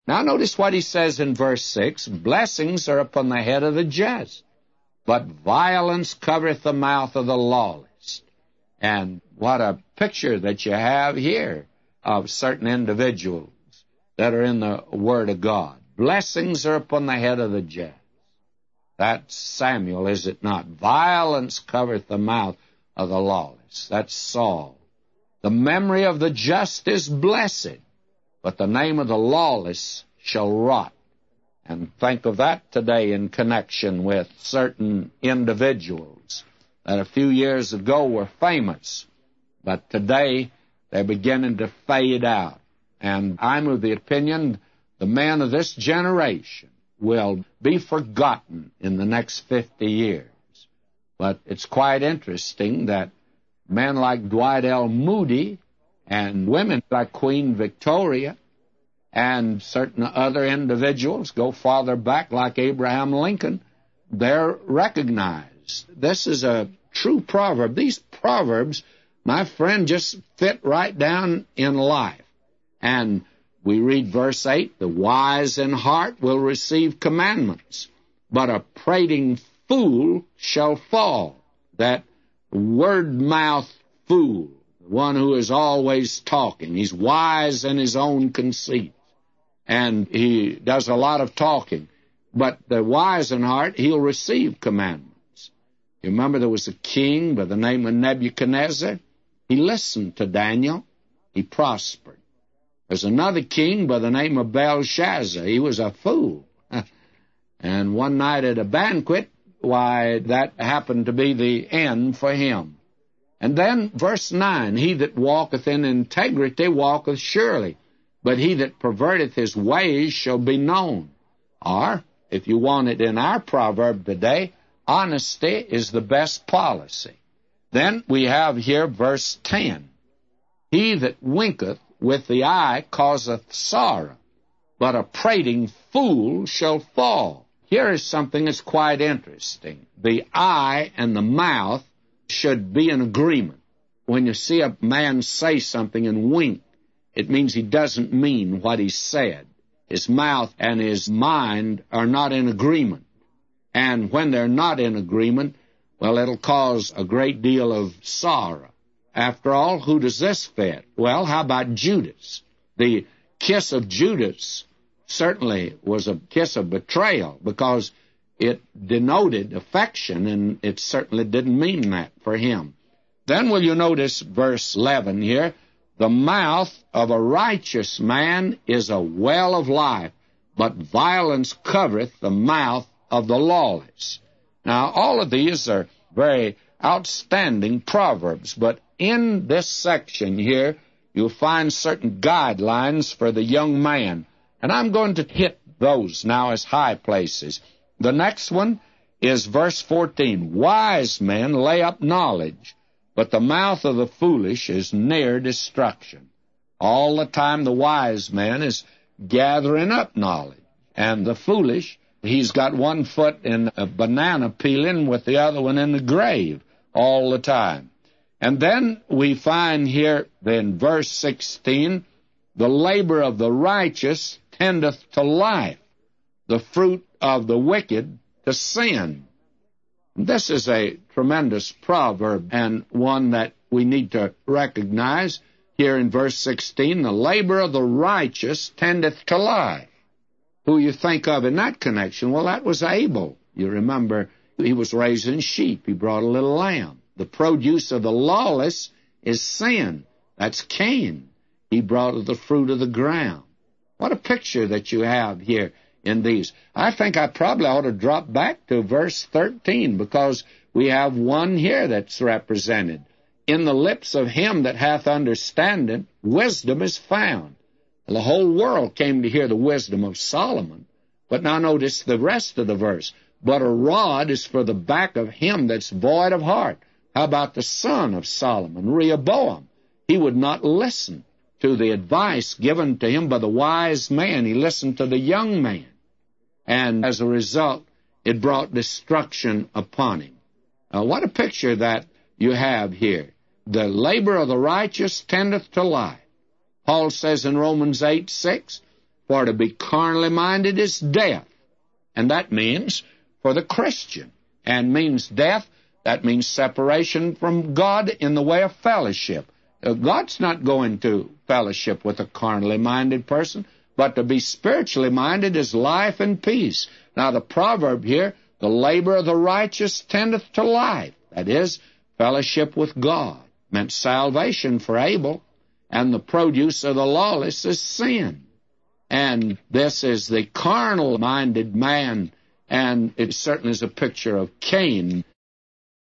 Now notice what he says in verse 6, blessings are upon the head of the just, but violence covereth the mouth of the lawless. And what a picture that you have here of certain individuals that are in the Word of God. Blessings are upon the head of the just. That's Samuel, is it not? Violence covereth the mouth of the lawless. That's Saul. The memory of the just is blessed, but the name of the lawless shall rot. And think of that today in connection with certain individuals that a few years ago were famous, but today they're beginning to fade out. And I'm of the opinion the men of this generation will be forgotten in the next 50 years. But it's quite interesting that men like Dwight L. Moody and women like Queen Victoria and certain other individuals go farther back like Abraham Lincoln, they're recognized. This is a true proverb. These proverbs, my friend, just fit right down in life. And we read verse 8, the wise in heart will receive commandments, but a prating fool shall fall. That word-mouth fool, the one who is always talking. He's wise in his own conceit, and he does a lot of talking. But the wise in heart, he'll receive commandments. You remember there was a king by the name of Nebuchadnezzar? He listened to Daniel. He prospered. There's another king by the name of Belshazzar. He was a fool. And one night at a banquet, why, that happened to be the end for him. And then verse 9, he that walketh in integrity walketh surely, but he that perverteth his ways shall be known. Or, if you want it in our proverb today, honesty is the best policy. Then we have here verse 10. He that winketh with the eye causeth sorrow, but a prating fool shall fall. Here is something that's quite interesting. The eye and the mouth should be in agreement. When you see a man say something and wink, it means he doesn't mean what he said. His mouth and his mind are not in agreement. And when they're not in agreement, well, it'll cause a great deal of sorrow. After all, who does this fit? Well, how about Judas? The kiss of Judas certainly was a kiss of betrayal because it denoted affection, and it certainly didn't mean that for him. Then will you notice verse 11 here, the mouth of a righteous man is a well of life, but violence covereth the mouth of the lawless. Now, all of these are very outstanding proverbs, but in this section here, you'll find certain guidelines for the young man, and I'm going to hit those now as high places. The next one is verse 14. Wise men lay up knowledge, but the mouth of the foolish is near destruction. All the time the wise man is gathering up knowledge, and the foolish, he's got one foot in a banana peeling with the other one in the grave all the time. And then we find here in verse 16, the labor of the righteous tendeth to life, the fruit of the wicked to sin. This is a tremendous proverb and one that we need to recognize here in verse 16. The labor of the righteous tendeth to life. Who you think of in that connection? Well, that was Abel. You remember he was raising sheep. He brought a little lamb. The produce of the lawless is sin. That's Cain. He brought the fruit of the ground. What a picture that you have here in these. I think I probably ought to drop back to verse 13 because we have one here that's represented. In the lips of him that hath understanding, wisdom is found. The whole world came to hear the wisdom of Solomon. But now notice the rest of the verse. But a rod is for the back of him that's void of heart. How about the son of Solomon, Rehoboam? He would not listen to the advice given to him by the wise man. He listened to the young man. And as a result, it brought destruction upon him. What a picture that you have here. The labor of the righteous tendeth to life. Paul says in Romans 8:6, For to be carnally minded is death. And that means for the Christian. And means death, that means separation from God in the way of fellowship. God's not going to fellowship with a carnally minded person, but to be spiritually minded is life and peace. Now the proverb here, the labor of the righteous tendeth to life. That is, fellowship with God meant salvation for Abel, and the produce of the lawless is sin. And this is the carnal-minded man, and it certainly is a picture of Cain.